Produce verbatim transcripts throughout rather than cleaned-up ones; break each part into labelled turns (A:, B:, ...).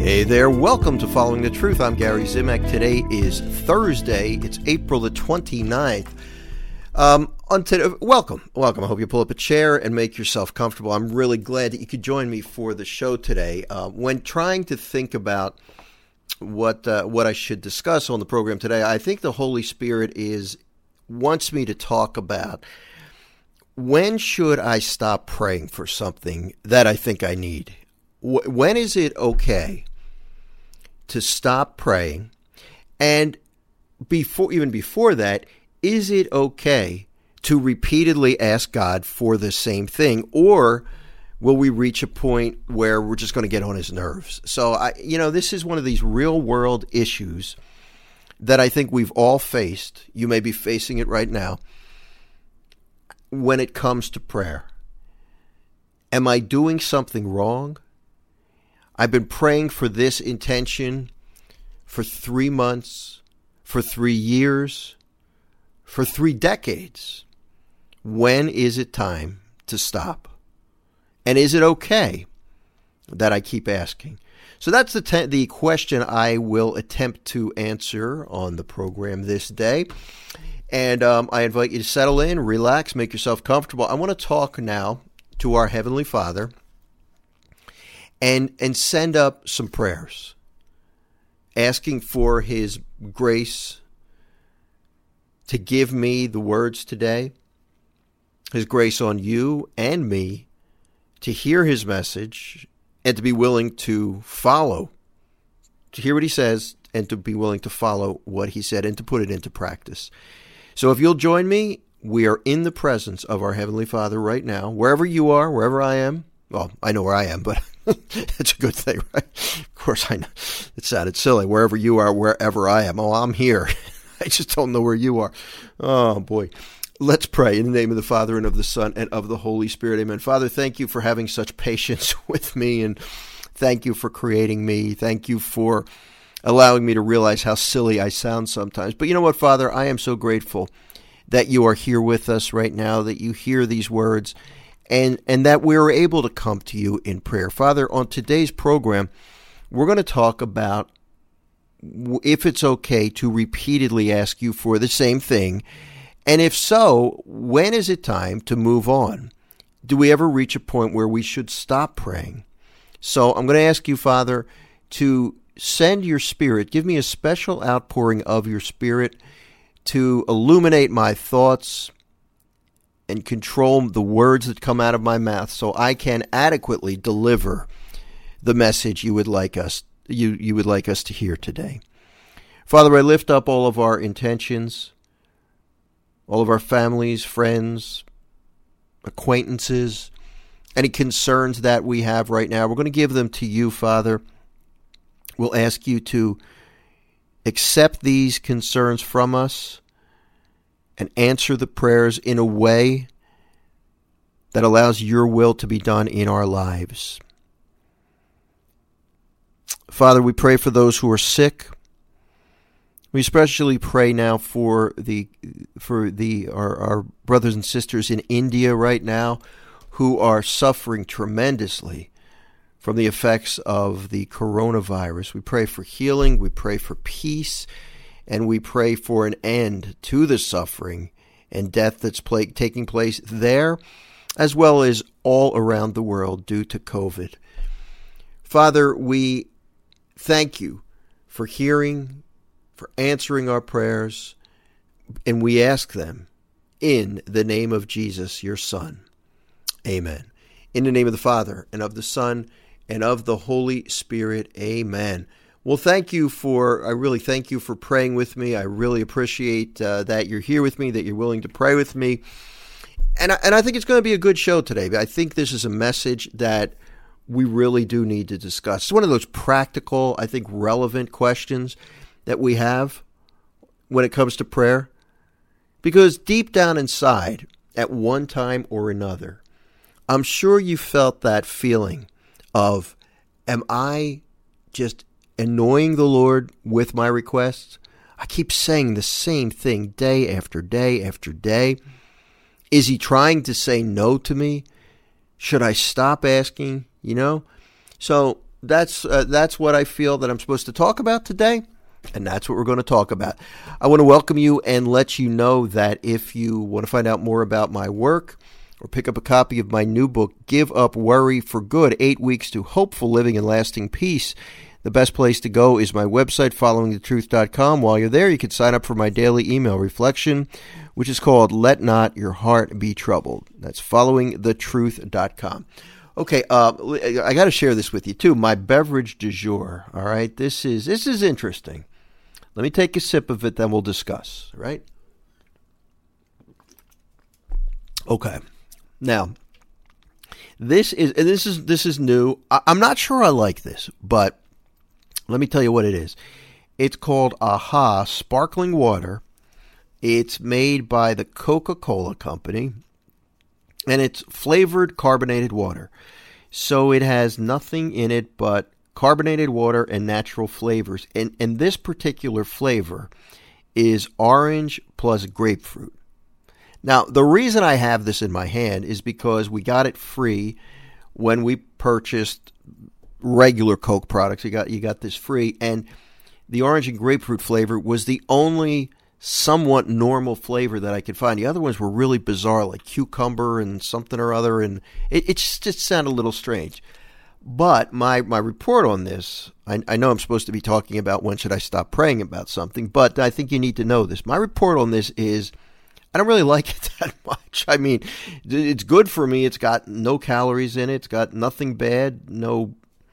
A: Hey there, welcome to Following the Truth. I'm Gary Zimak. Today is Thursday. It's April the twenty-ninth. Um, on today, welcome, welcome. I hope you pull up a chair and make yourself comfortable. I'm really glad that you could join me for the show today. Uh, when trying to think about what uh, what I should discuss on the program today, I think the Holy Spirit is wants me to talk about when should I stop praying for something that I think I need. When is it okay to stop praying? And before, even before that, is it okay to repeatedly ask God for the same thing? Or will we reach a point where we're just going to get on his nerves? So, I, you know, this is one of these real world issues that I think we've all faced. You may be facing it right now when it comes to prayer. Am I doing something wrong? I've been praying for this intention for three months, for three years, for three decades. When is it time to stop? And is it okay that I keep asking? So that's the te- the question I will attempt to answer on the program this day. And um, I invite you to settle in, relax, make yourself comfortable. I want to talk now to our Heavenly Father and and send up some prayers, asking for his grace to give me the words today, his grace on you and me to hear his message and to be willing to follow, to hear what he says and to be willing to follow what he said and to put it into practice. So if you'll join me, we are in the presence of our Heavenly Father right now, wherever you are, wherever I am. Well, I know where I am, but it's a good thing, right? Of course, I know it sounded silly. Wherever you are, wherever I am. Oh, I'm here. I just don't know where you are. Oh, boy. Let's pray in the name of the Father and of the Son and of the Holy Spirit. Amen. Father, thank you for having such patience with me, and thank you for creating me. Thank you for allowing me to realize how silly I sound sometimes. But you know what, Father? I am so grateful that you are here with us right now, that you hear these words, and, and that we're able to come to you in prayer. Father, on today's program, we're going to talk about if it's okay to repeatedly ask you for the same thing, and if so, when is it time to move on? Do we ever reach a point where we should stop praying? So I'm going to ask you, Father, to send your Spirit, give me a special outpouring of your Spirit to illuminate my thoughts and control the words that come out of my mouth so I can adequately deliver the message you would like us you, you would like us to hear today. Father, I lift up all of our intentions, all of our families, friends, acquaintances, any concerns that we have right now. We're going to give them to you, Father. We'll ask you to accept these concerns from us and answer the prayers in a way that allows your will to be done in our lives. Father, we pray for those who are sick. We especially pray now for the for the our, our brothers and sisters in India right now who are suffering tremendously from the effects of the coronavirus. We pray for healing, we pray for peace, and we pray for an end to the suffering and death that's pla- taking place there, as well as all around the world due to COVID. Father, we thank you for hearing, for answering our prayers, and we ask them in the name of Jesus, your Son. Amen. In the name of the Father, and of the Son, and of the Holy Spirit. Amen. Well, thank you for, I really thank you for praying with me. I really appreciate uh, that you're here with me, that you're willing to pray with me. And I, and I think it's going to be a good show today. I think this is a message that we really do need to discuss. It's one of those practical, I think, relevant questions that we have when it comes to prayer. Because deep down inside, at one time or another, I'm sure you felt that feeling of, am I just annoying the Lord with my requests? I keep saying the same thing day after day after day. Is he trying to say no to me? Should I stop asking? You know? So that's uh, that's what I feel that I'm supposed to talk about today, and that's what we're going to talk about. I want to welcome you and let you know that if you want to find out more about my work or pick up a copy of my new book, Give Up Worry for Good, Eight Weeks to Hopeful Living and Lasting Peace, the best place to go is my website, following the truth dot com. While you're there, you can sign up for my daily email reflection, which is called Let Not Your Heart Be Troubled. That's following the truth dot com. Okay, uh, I got to share this with you, too. My beverage du jour, all right? This is this is interesting. Let me take a sip of it, then we'll discuss, all right? Okay. Now, this is this is this is new. I, I'm not sure I like this, but let me tell you what it is. It's called AHA Sparkling Water. It's made by the Coca-Cola Company, and it's flavored carbonated water. So it has nothing in it but carbonated water and natural flavors. And, and this particular flavor is orange plus grapefruit. Now, the reason I have this in my hand is because we got it free when we purchased regular Coke products. You got you got this free, and the orange and grapefruit flavor was the only somewhat normal flavor that I could find. The other ones were really bizarre, like cucumber and something or other, and it, it just, just sounded a little strange. But my, my report on this, I, I know I'm supposed to be talking about when should I stop praying about something, but I think you need to know this. My report on this is I don't really like it that much. I mean, it's good for me. It's got no calories in it. It's got nothing bad, no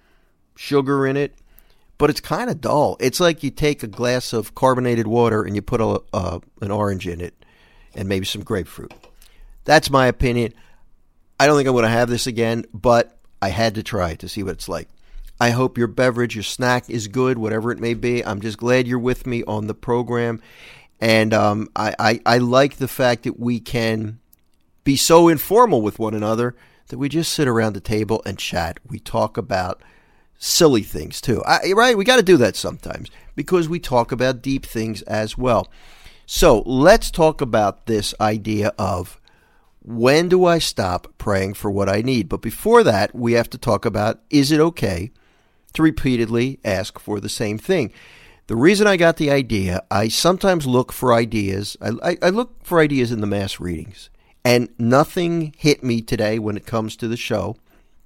A: sugar in it, but it's kind of dull. It's like you take a glass of carbonated water and you put a, uh, an orange in it and maybe some grapefruit. That's my opinion. I don't think I'm going to have this again, but I had to try it to see what it's like. I hope your beverage, your snack is good, whatever it may be. I'm just glad you're with me on the program. And um, I, I, I like the fact that we can be so informal with one another that we just sit around the table and chat. We talk about silly things too. I, right? We got to do that sometimes because we talk about deep things as well. So let's talk about this idea of when do I stop praying for what I need? But before that, we have to talk about, is it okay to repeatedly ask for the same thing? The reason I got the idea, I sometimes look for ideas. I, I, I look for ideas in the mass readings, and nothing hit me today when it comes to the show.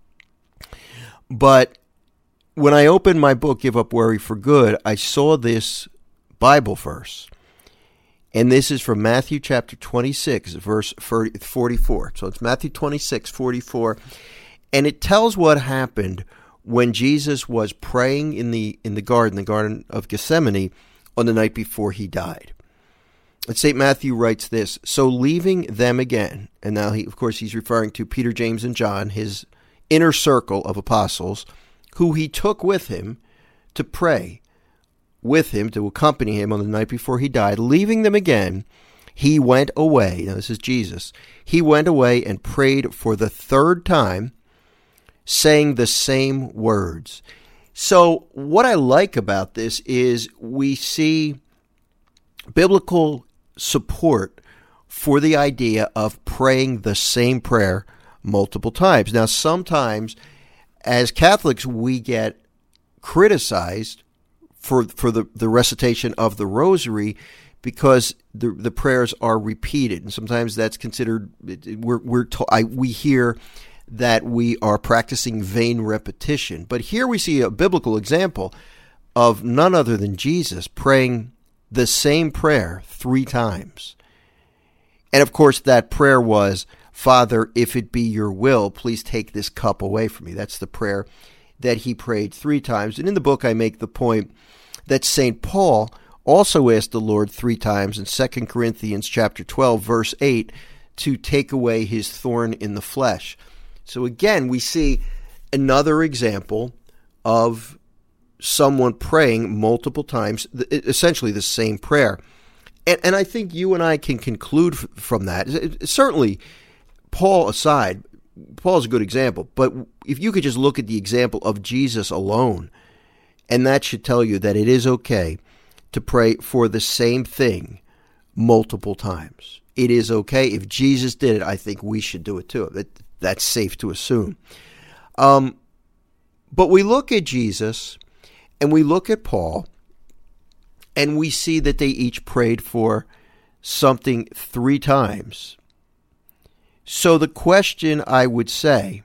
A: But when I opened my book, Give Up Worry for Good, I saw this Bible verse. And this is from Matthew chapter twenty-six, verse forty-four. So it's Matthew twenty-six, forty-four. And it tells what happened when Jesus was praying in the in the garden, the Garden of Gethsemane, on the night before he died. And Saint Matthew writes this, so leaving them again, and now he, of course he's referring to Peter, James, and John, his inner circle of apostles, who he took with him to pray with him, to accompany him on the night before he died. Leaving them again, he went away. Now this is Jesus. He went away and prayed for the third time, saying the same words. So what I like about this is we see biblical support for the idea of praying the same prayer multiple times. Now, sometimes as Catholics, we get criticized for for the, the recitation of the rosary because the the prayers are repeated, and sometimes that's considered we're we're to, I, we hear that we are practicing vain repetition. But here we see a biblical example of none other than Jesus praying the same prayer three times. And of course, that prayer was, Father, if it be your will, please take this cup away from me. That's the prayer that he prayed three times. And in the book, I make the point that Saint Paul also asked the Lord three times in Second Corinthians chapter twelve, verse eight, to take away his thorn in the flesh. So again, we see another example of someone praying multiple times, essentially the same prayer. And, and I think you and I can conclude from that. Certainly, Paul aside, Paul's a good example, but if you could just look at the example of Jesus alone, and that should tell you that it is okay to pray for the same thing multiple times. It is okay. If Jesus did it, I think we should do it too. That, that's safe to assume. Um, But we look at Jesus and we look at Paul and we see that they each prayed for something three times. So the question I would say,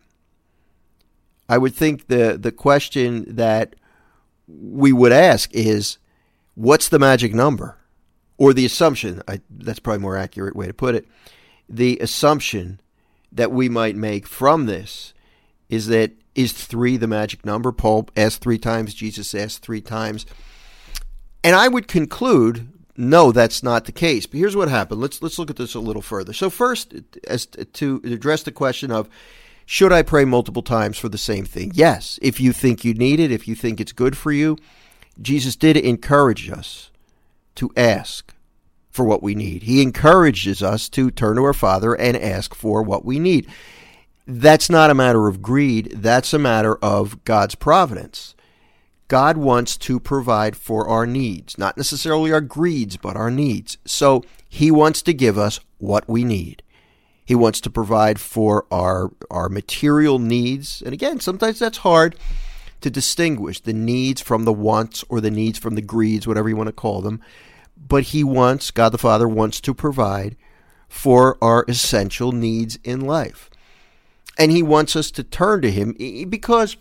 A: I would think the, the question that we would ask is, what's the magic number? Or the assumption, I, that's probably a more accurate way to put it, the assumption that we might make from this is that, is three the magic number? Paul asked three times, Jesus asked three times. And I would conclude, no, that's not the case. But here's what happened. Let's let's look at this a little further. So first, as to address the question of, should I pray multiple times for the same thing? Yes, if you think you need it, if you think it's good for you. Jesus did encourage us to ask for what we need. He encourages us to turn to our Father and ask for what we need. That's not a matter of greed. That's a matter of God's providence. God wants to provide for our needs, not necessarily our greeds, but our needs. So he wants to give us what we need. He wants to provide for our, our material needs. And again, sometimes that's hard to distinguish the needs from the wants or the needs from the greeds, whatever you want to call them. But he wants, God the Father wants to provide for our essential needs in life. And he wants us to turn to him because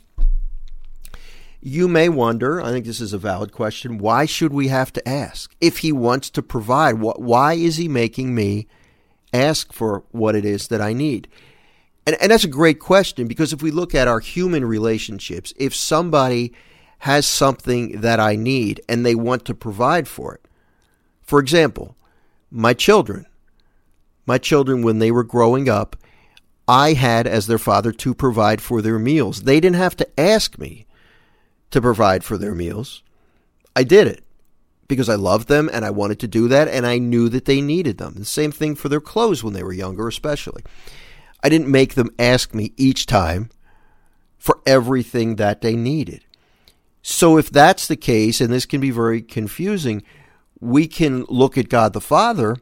A: you may wonder, I think this is a valid question, why should we have to ask? If he wants to provide, why is he making me ask for what it is that I need? And, and that's a great question, because if we look at our human relationships, if somebody has something that I need and they want to provide for it, for example, my children, my children when they were growing up, I had, as their father, to provide for their meals. They didn't have to ask me to provide for their meals. I did it because I loved them and I wanted to do that, and I knew that they needed them. The same thing for their clothes when they were younger, especially. I didn't make them ask me each time for everything that they needed. So if that's the case, and this can be very confusing, we can look at God the Father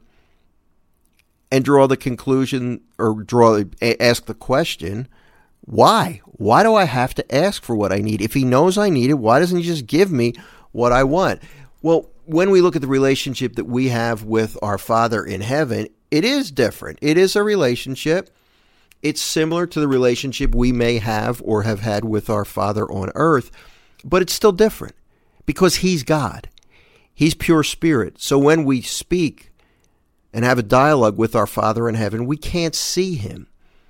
A: and draw the conclusion, or draw ask the question, why? Why do I have to ask for what I need? If he knows I need it, why doesn't he just give me what I want? Well, when we look at the relationship that we have with our Father in heaven, it is different. It is a relationship. It's similar to the relationship we may have or have had with our Father on earth, but it's still different because he's God. He's pure spirit. So when we speak and have a dialogue with our Father in heaven, we can't see him.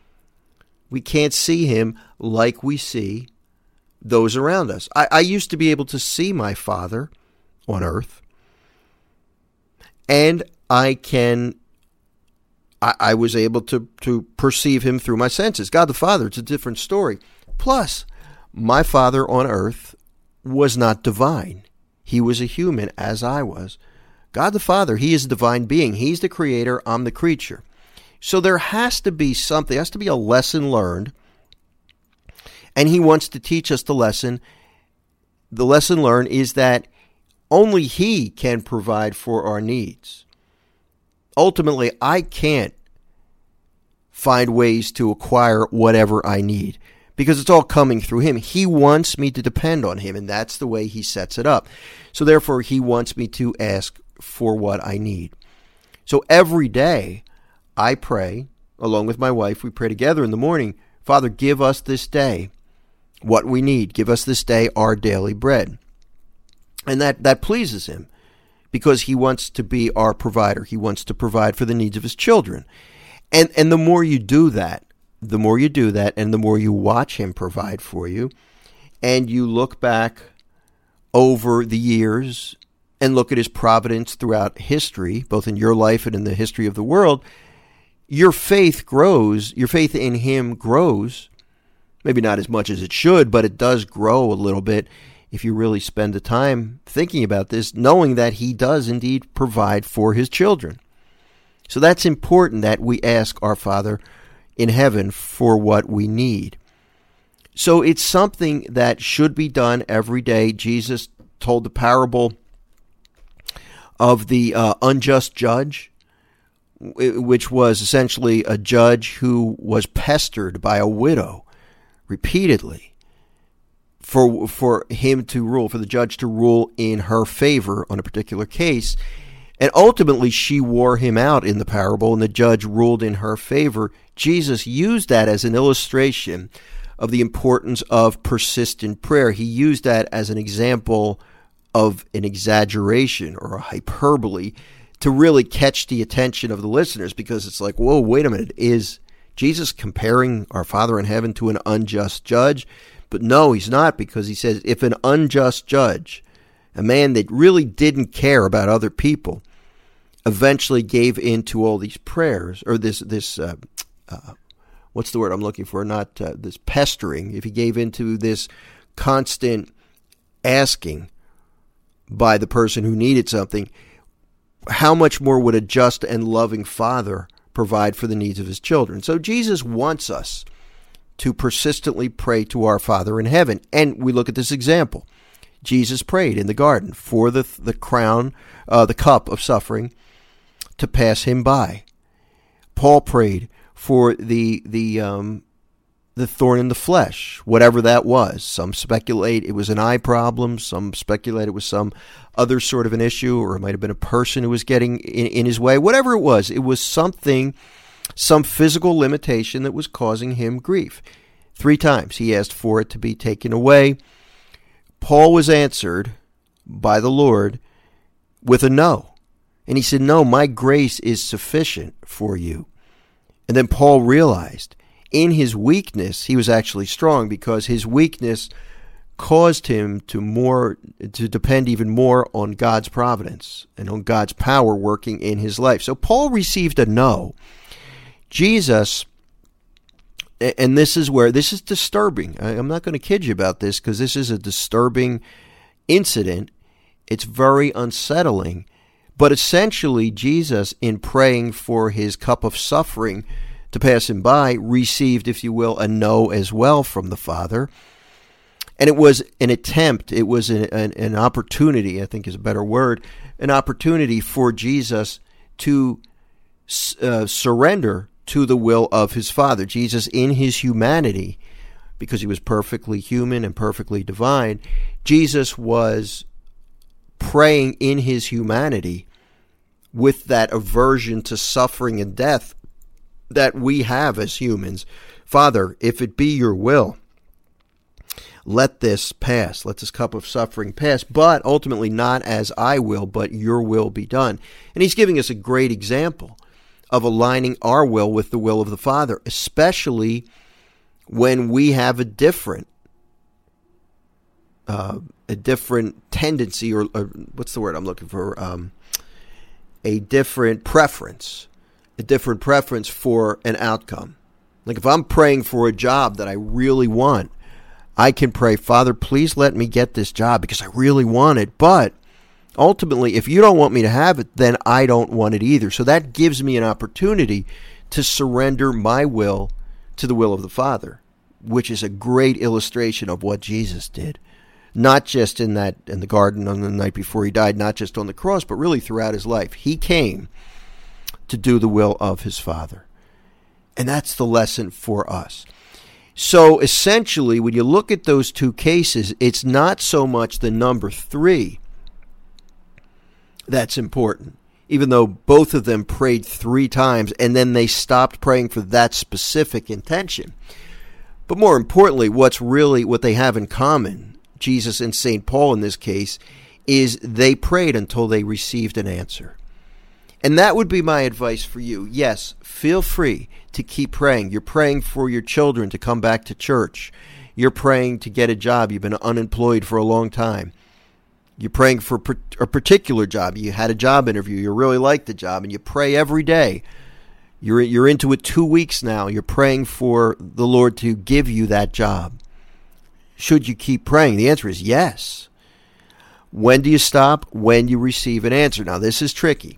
A: We can't see him like we see those around us. I, I used to be able to see my Father on earth, and I can, I, I was able to, to perceive him through my senses. God the Father, it's a different story. Plus, my Father on earth was not divine. He was a human, as I was. God the Father, he is a divine being. He's the creator. I'm the creature. So there has to be something, there has to be a lesson learned. And he wants to teach us the lesson. The lesson learned is that only he can provide for our needs. Ultimately, I can't find ways to acquire whatever I need because it's all coming through him. He wants me to depend on him, and that's the way he sets it up. So therefore, he wants me to ask for what I need. So every day I pray, along with my wife, we pray together in the morning, Father, give us this day what we need. Give us this day our daily bread. And that, that pleases him because he wants to be our provider. He wants to provide for the needs of his children. And, and the more you do that, the more you do that, and the more you watch him provide for you, and you look back over the years and look at his providence throughout history, both in your life and in the history of the world, your faith grows, your faith in him grows, maybe not as much as it should, but it does grow a little bit if you really spend the time thinking about this, knowing that he does indeed provide for his children. So that's important that we ask our Father in heaven for what we need. So it's something that should be done every day. Jesus told the parable of the uh, unjust judge, which was essentially a judge who was pestered by a widow repeatedly for for him to rule, for the judge to rule in her favor on a particular case. And ultimately, she wore him out in the parable, and the judge ruled in her favor. Jesus used that as an illustration of the importance of persistent prayer. He used that as an example of an exaggeration or a hyperbole to really catch the attention of the listeners, because it's like, whoa, wait a minute, is Jesus comparing our Father in heaven to an unjust judge? But no, he's not, because he says if an unjust judge, a man that really didn't care about other people, eventually gave in to all these prayers, or this, this uh, uh, what's the word I'm looking for? Not uh, this pestering. If he gave into this constant asking by the person who needed something, how much more would a just and loving Father provide for the needs of his children? So Jesus wants us to persistently pray to our Father in heaven. And we look at this example. Jesus prayed in the garden for the the crown, uh, the cup of suffering to pass him by. Paul prayed for the the um, the thorn in the flesh, whatever that was. Some speculate it was an eye problem. Some speculate it was some other sort of an issue, or it might have been a person who was getting in, in his way. Whatever it was, it was something, some physical limitation that was causing him grief. Three times he asked for it to be taken away. Paul was answered by the Lord with a no. And he said, no, my grace is sufficient for you. And then Paul realized in his weakness, he was actually strong, because his weakness caused him to more to depend even more on God's providence and on God's power working in his life. So Paul received a no. Jesus, and this is where, this is disturbing. I'm not going to kid you about this, because this is a disturbing incident. It's very unsettling. But essentially, Jesus, in praying for his cup of suffering to pass him by, received, if you will, a no as well from the Father. And it was an attempt, it was an, an, an opportunity, I think is a better word, an opportunity for Jesus to uh, surrender to the will of his Father. Jesus, in his humanity, because he was perfectly human and perfectly divine, Jesus was praying in his humanity with that aversion to suffering and death that we have as humans. Father, if it be your will, let this pass, let this cup of suffering pass, but ultimately not as I will, but your will be done. And he's giving us a great example of aligning our will with the will of the Father, especially when we have a different uh, a different tendency, or, or what's the word I'm looking for? Um, a different preference, a different preference for an outcome. Like if I'm praying for a job that I really want, I can pray, Father, please let me get this job because I really want it. But ultimately, if you don't want me to have it, then I don't want it either. So that gives me an opportunity to surrender my will to the will of the Father, which is a great illustration of what Jesus did. Not just in that in the garden on the night before he died, not just on the cross, but really throughout his life. He came to do the will of his Father. And that's the lesson for us. So essentially, when you look at those two cases, it's not so much the number three that's important, even though both of them prayed three times and then they stopped praying for that specific intention. But more importantly, what's really what they have in common, Jesus and Saint Paul in this case, is they prayed until they received an answer. And that would be my advice for you. Yes, feel free to keep praying. You're praying for your children to come back to church. You're praying to get a job. You've been unemployed for a long time. You're praying for a particular job. You had a job interview. You really like the job, and you pray every day. You're, you're into it two weeks now. You're praying for the Lord to give you that job. Should you keep praying? The answer is yes. When do you stop? When you receive an answer. Now, this is tricky.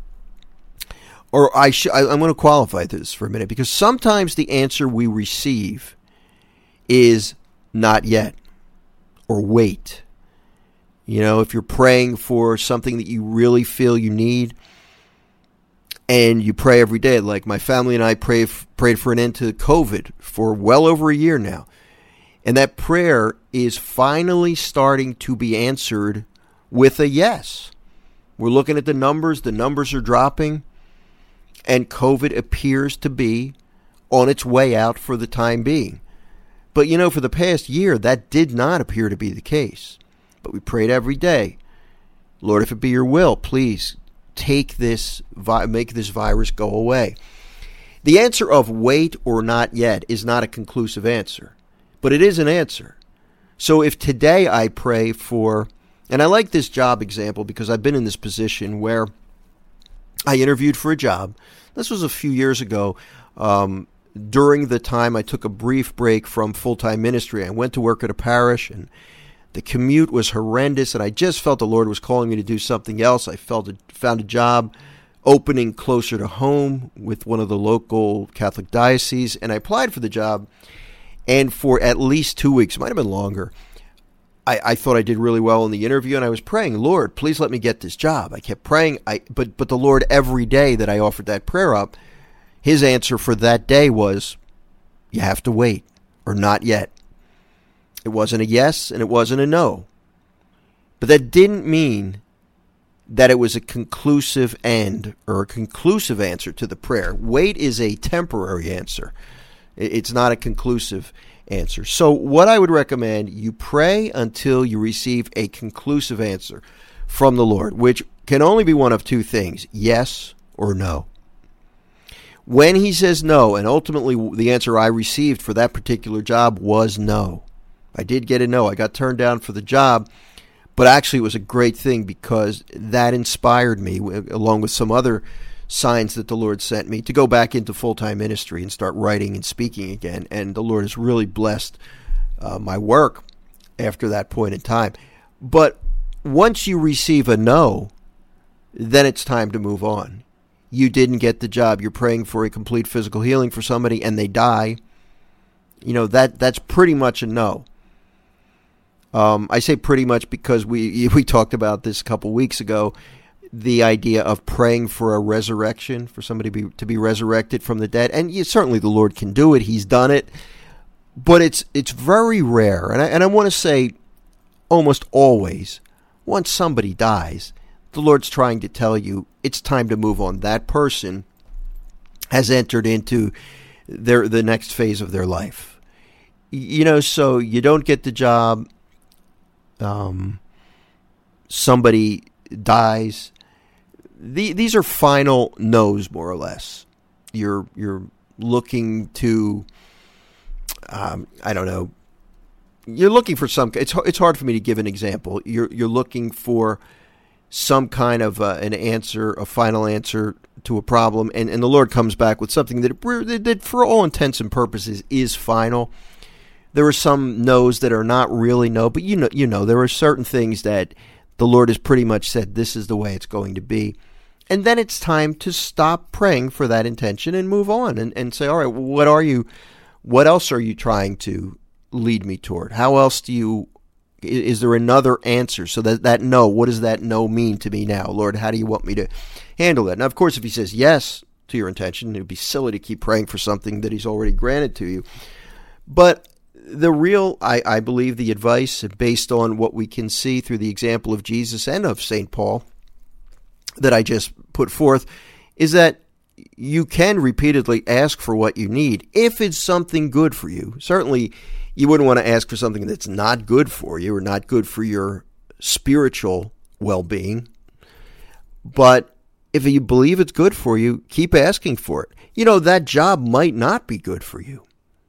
A: Or I sh- I, I'm going to qualify this for a minute, because sometimes the answer we receive is not yet, or wait. You know, if you're praying for something that you really feel you need, and you pray every day, like my family and I pray, prayed for an end to COVID for well over a year now. And that prayer is finally starting to be answered with a yes. We're looking at the numbers. The numbers are dropping. And COVID appears to be on its way out for the time being. But, you know, for the past year, that did not appear to be the case. But we prayed every day. Lord, if it be your will, please take this, make this virus go away. The answer of wait or not yet is not a conclusive answer, but it is an answer. So if today I pray for, and I like this job example because I've been in this position where I interviewed for a job. This was a few years ago. Um, during the time I took a brief break from full-time ministry, I went to work at a parish, and the commute was horrendous, and I just felt the Lord was calling me to do something else. I felt it, found a job opening closer to home with one of the local Catholic dioceses, and I applied for the job. And for at least two weeks, it might have been longer, I, I thought I did really well in the interview, and I was praying, Lord, please let me get this job. I kept praying, I, but but the Lord, every day that I offered that prayer up, his answer for that day was, you have to wait, or not yet. It wasn't a yes, and it wasn't a no. But that didn't mean that it was a conclusive end, or a conclusive answer to the prayer. Wait is a temporary answer. It's not a conclusive answer. So what I would recommend, you pray until you receive a conclusive answer from the Lord, which can only be one of two things, yes or no. When he says no, and ultimately the answer I received for that particular job was no. I did get a no. I got turned down for the job, but actually it was a great thing because that inspired me, along with some other signs that the Lord sent me, to go back into full-time ministry and start writing and speaking again. And the Lord has really blessed uh, my work after that point in time. But once you receive a no, then it's time to move on. You didn't get the job. You're praying for a complete physical healing for somebody and they die. You know, that that's pretty much a no. Um, I say pretty much because we we talked about this a couple weeks ago, the idea of praying for a resurrection, for somebody to be, to be resurrected from the dead. And yeah, certainly the Lord can do it. He's done it. But it's it's very rare. And I, and I want to say almost always, once somebody dies, the Lord's trying to tell you it's time to move on. That person has entered into their the next phase of their life. You know, so you don't get the job. Um, somebody dies. The, these are final no's, more or less. You're you're looking to, um, I don't know. You're looking for some. It's it's hard for me to give an example. You're you're looking for some kind of uh, an answer, a final answer to a problem, and, and the Lord comes back with something that, that, for all intents and purposes, is final. There are some no's that are not really no, but you know, you know, there are certain things that the Lord has pretty much said, this is the way it's going to be. And then it's time to stop praying for that intention and move on and, and say, all right, what are you, what else are you trying to lead me toward? How else do you, is there another answer? So that, that no, what does that no mean to me now? Lord, how do you want me to handle that? Now, of course, if he says yes to your intention, it would be silly to keep praying for something that he's already granted to you. But the real, I, I believe, the advice, based on what we can see through the example of Jesus and of Saint Paul that I just put forth, is that you can repeatedly ask for what you need if it's something good for you. Certainly, you wouldn't want to ask for something that's not good for you or not good for your spiritual well-being. But if you believe it's good for you, keep asking for it. You know, that job might not be good for you.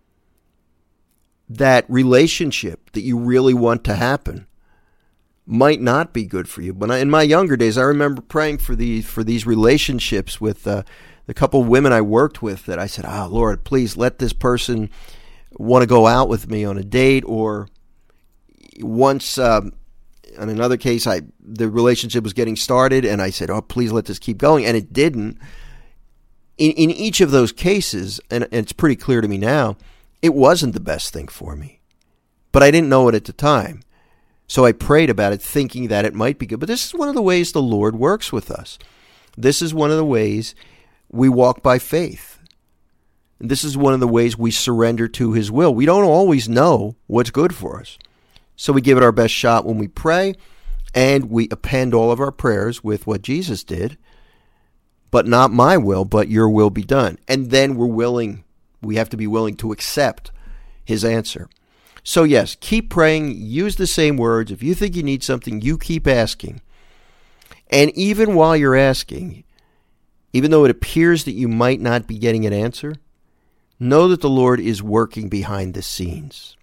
A: That relationship that you really want to happen might not be good for you. But in my younger days, I remember praying for these for these relationships with uh, the couple of women I worked with. That I said, "Ah, oh, Lord, please let this person want to go out with me on a date." Or once, um, in another case, I the relationship was getting started, and I said, "Oh, please let this keep going," and it didn't. In in each of those cases, and, and it's pretty clear to me now, it wasn't the best thing for me, but I didn't know it at the time. So I prayed about it thinking that it might be good. But this is one of the ways the Lord works with us. This is one of the ways we walk by faith. And this is one of the ways we surrender to his will. We don't always know what's good for us. So we give it our best shot when we pray, and we append all of our prayers with what Jesus did. But not my will, but your will be done. And then we're willing, we have to be willing to accept his answer. So yes, keep praying, use the same words. If you think you need something, you keep asking. And even while you're asking, even though it appears that you might not be getting an answer, know that the Lord is working behind the scenes.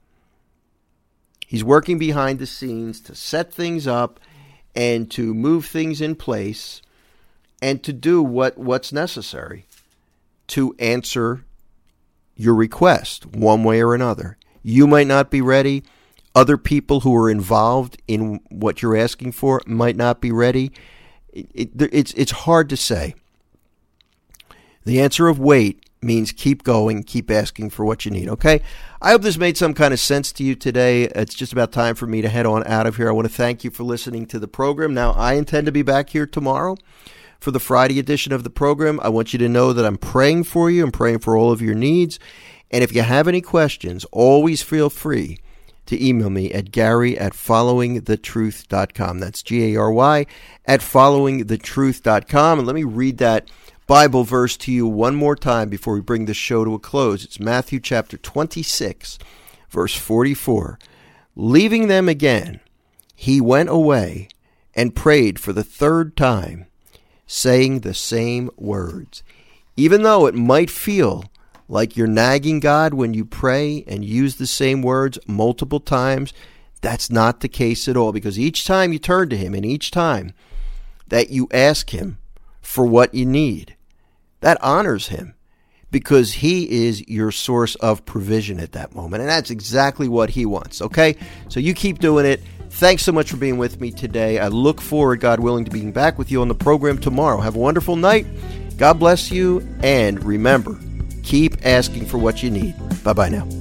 A: He's working behind the scenes to set things up and to move things in place and to do what, what's necessary to answer your request one way or another. You might not be ready. Other people who are involved in what you're asking for might not be ready. It, it, it's, it's hard to say. The answer of wait means keep going, keep asking for what you need, okay? I hope this made some kind of sense to you today. It's just about time for me to head on out of here. I want to thank you for listening to the program. Now, I intend to be back here tomorrow for the Friday edition of the program. I want you to know that I'm praying for you. I'm praying for all of your needs. And if you have any questions, always feel free to email me at Gary at following the truth dot com. That's G A R Y at following the truth dot com. And let me read that Bible verse to you one more time before we bring this show to a close. It's Matthew chapter twenty-six, verse forty-four. Leaving them again, he went away and prayed for the third time, saying the same words. Even though it might feel like you're nagging God when you pray and use the same words multiple times, that's not the case at all, because each time you turn to him and each time that you ask him for what you need, that honors him, because he is your source of provision at that moment. And that's exactly what he wants, okay? So you keep doing it. Thanks so much for being with me today. I look forward, God willing, to being back with you on the program tomorrow. Have a wonderful night. God bless you. And remember, keep asking for what you need. Bye-bye now.